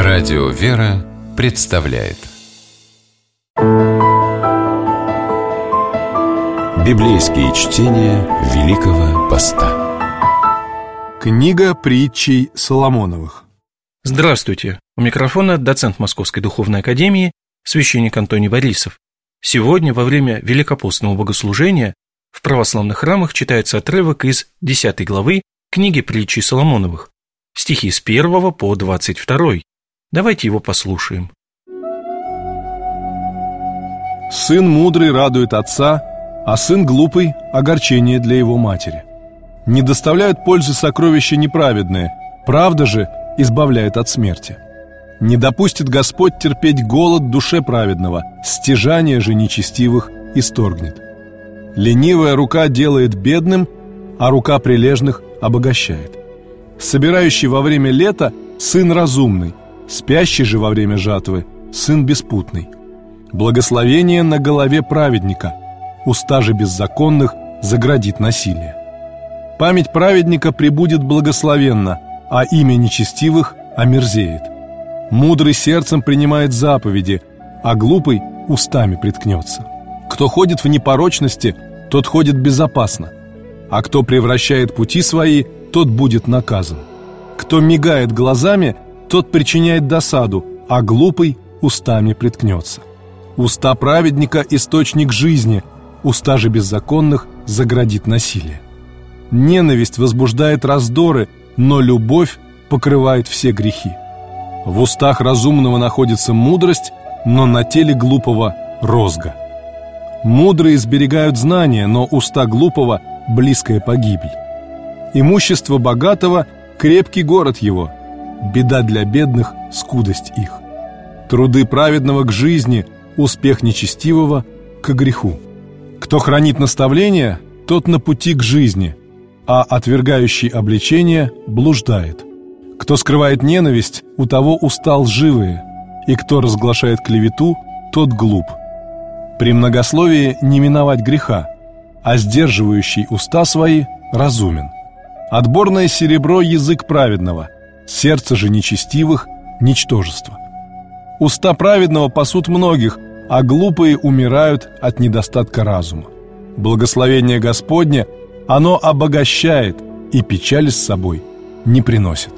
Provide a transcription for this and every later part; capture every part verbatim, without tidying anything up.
Радио «Вера» представляет Библейские чтения Великого Поста. Книга притчей Соломоновых. Здравствуйте! У микрофона доцент Московской Духовной Академии, священник Антоний Борисов. Сегодня во время Великопостного богослужения в православных храмах читается отрывок из десятой главы книги притчей Соломоновых, стихи с первого по двадцать второй. Давайте его послушаем. Сын мудрый радует отца, а сын глупый – огорчение для его матери. Не доставляют пользы сокровища неправедные, правда же избавляет от смерти. Не допустит Господь терпеть голод душе праведного, стяжание же нечестивых исторгнет. Ленивая рука делает бедным, а рука прилежных обогащает. Собирающий во время лета – сын разумный, спящий же во время жатвы – сын беспутный. Благословение на голове праведника, уста же беззаконных заградит насилие. Память праведника пребудет благословенно, а имя нечестивых омерзеет. Мудрый сердцем принимает заповеди, а глупый устами приткнется. Кто ходит в непорочности, тот ходит безопасно, а кто превращает пути свои, тот будет наказан. Кто мигает глазами, тот причиняет досаду, а глупый устами приткнется. Уста праведника – источник жизни, уста же беззаконных заградит насилие. Ненависть возбуждает раздоры, но любовь покрывает все грехи. В устах разумного находится мудрость, но на теле глупого – розга. Мудрые сберегают знания, но уста глупого – близкая погибель. Имущество богатого – крепкий город его, беда для бедных – скудость их. Труды праведного к жизни, успех нечестивого к греху. Кто хранит наставление, тот на пути к жизни, а отвергающий обличение блуждает. Кто скрывает ненависть, у того уста лживые, и кто разглашает клевету, тот глуп. При многословии не миновать греха, а сдерживающий уста свои разумен. Отборное серебро – язык праведного, сердце же нечестивых – ничтожество. Уста праведного пасут многих, а глупые умирают от недостатка разума. Благословение Господне, оно обогащает и печали с собой не приносит.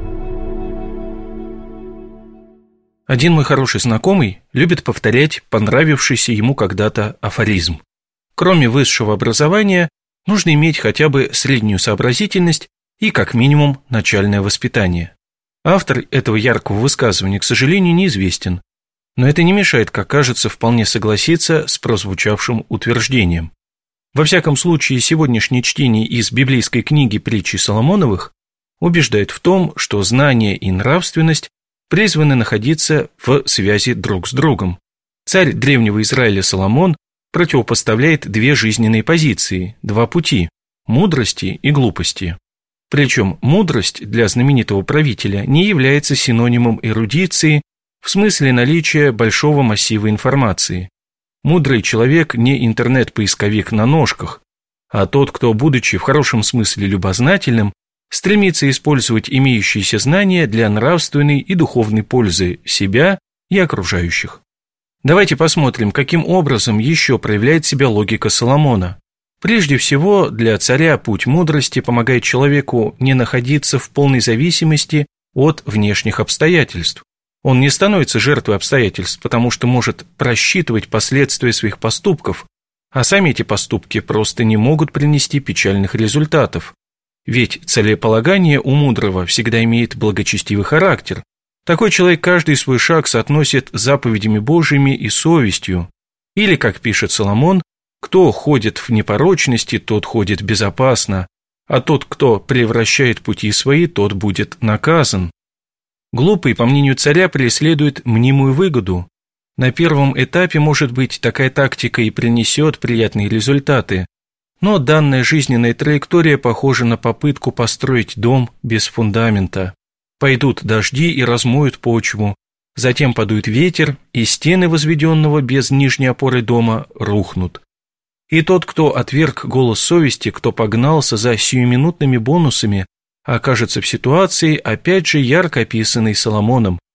Один мой хороший знакомый любит повторять понравившийся ему когда-то афоризм. Кроме высшего образования, нужно иметь хотя бы среднюю сообразительность и, как минимум, начальное воспитание. Автор этого яркого высказывания, к сожалению, неизвестен, но это не мешает, как кажется, вполне согласиться с прозвучавшим утверждением. Во всяком случае, сегодняшнее чтение из библейской книги притчи Соломоновых убеждает в том, что знание и нравственность призваны находиться в связи друг с другом. Царь древнего Израиля Соломон противопоставляет две жизненные позиции, два пути – мудрости и глупости. Причем мудрость для знаменитого правителя не является синонимом эрудиции в смысле наличия большого массива информации. Мудрый человек не интернет-поисковик на ножках, а тот, кто, будучи в хорошем смысле любознательным, стремится использовать имеющиеся знания для нравственной и духовной пользы себя и окружающих. Давайте посмотрим, каким образом еще проявляет себя логика Соломона. Прежде всего, для царя путь мудрости помогает человеку не находиться в полной зависимости от внешних обстоятельств. Он не становится жертвой обстоятельств, потому что может просчитывать последствия своих поступков, а сами эти поступки просто не могут принести печальных результатов. Ведь целеполагание у мудрого всегда имеет благочестивый характер. Такой человек каждый свой шаг соотносит с заповедями Божьими и совестью. Или, как пишет Соломон, кто ходит в непорочности, тот ходит безопасно, а тот, кто превращает пути свои, тот будет наказан. Глупый, по мнению царя, преследует мнимую выгоду. На первом этапе, может быть, такая тактика и принесет приятные результаты, но данная жизненная траектория похожа на попытку построить дом без фундамента. Пойдут дожди и размоют почву, затем подует ветер, и стены возведенного без нижней опоры дома рухнут. И тот, кто отверг голос совести, кто погнался за сиюминутными бонусами, окажется в ситуации, опять же ярко описанной Соломоном.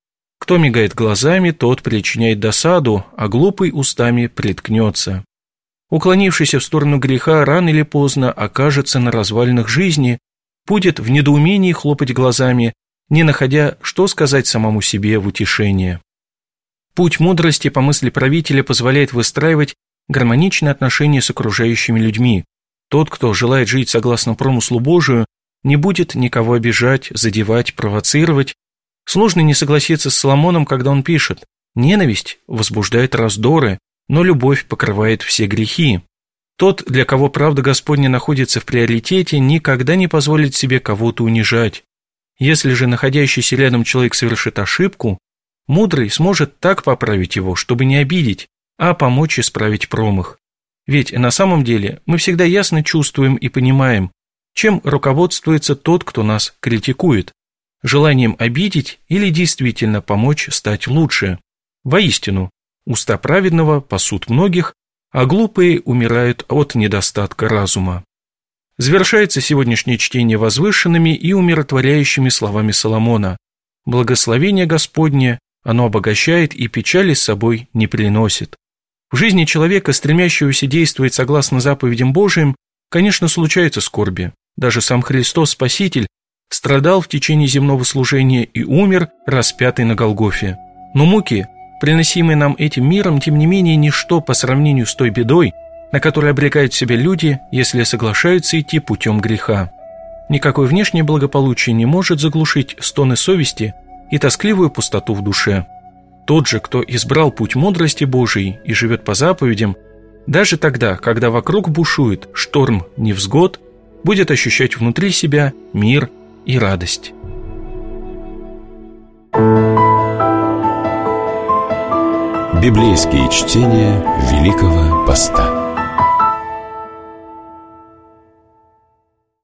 Кто мигает глазами, тот причиняет досаду, а глупый устами приткнется. Уклонившийся в сторону греха рано или поздно окажется на развалинах жизни, будет в недоумении хлопать глазами, не находя, что сказать самому себе в утешение. Путь мудрости по мысли правителя позволяет выстраивать гармоничные отношения с окружающими людьми. Тот, кто желает жить согласно промыслу Божию, не будет никого обижать, задевать, провоцировать. Сложно не согласиться с Соломоном, когда он пишет: «Ненависть возбуждает раздоры, но любовь покрывает все грехи». Тот, для кого правда Господня находится в приоритете, никогда не позволит себе кого-то унижать. Если же находящийся рядом человек совершит ошибку, мудрый сможет так поправить его, чтобы не обидеть, а помочь исправить промах. Ведь на самом деле мы всегда ясно чувствуем и понимаем, чем руководствуется тот, кто нас критикует: желанием обидеть или действительно помочь стать лучше. Воистину, уста праведного пасут многих, а глупые умирают от недостатка разума. Завершается сегодняшнее чтение возвышенными и умиротворяющими словами Соломона: «Благословение Господне, оно обогащает и печали с собой не приносит». В жизни человека, стремящегося действовать согласно заповедям Божиим, конечно, случаются скорби. Даже сам Христос Спаситель страдал в течение земного служения и умер, распятый на Голгофе. Но муки, приносимые нам этим миром, тем не менее ничто по сравнению с той бедой, на которой обрекают себя люди, если соглашаются идти путем греха. Никакое внешнее благополучие не может заглушить стоны совести и тоскливую пустоту в душе. Тот же, кто избрал путь мудрости Божией и живет по заповедям, даже тогда, когда вокруг бушует шторм невзгод, будет ощущать внутри себя мир и радость. Библейские чтения Великого Поста.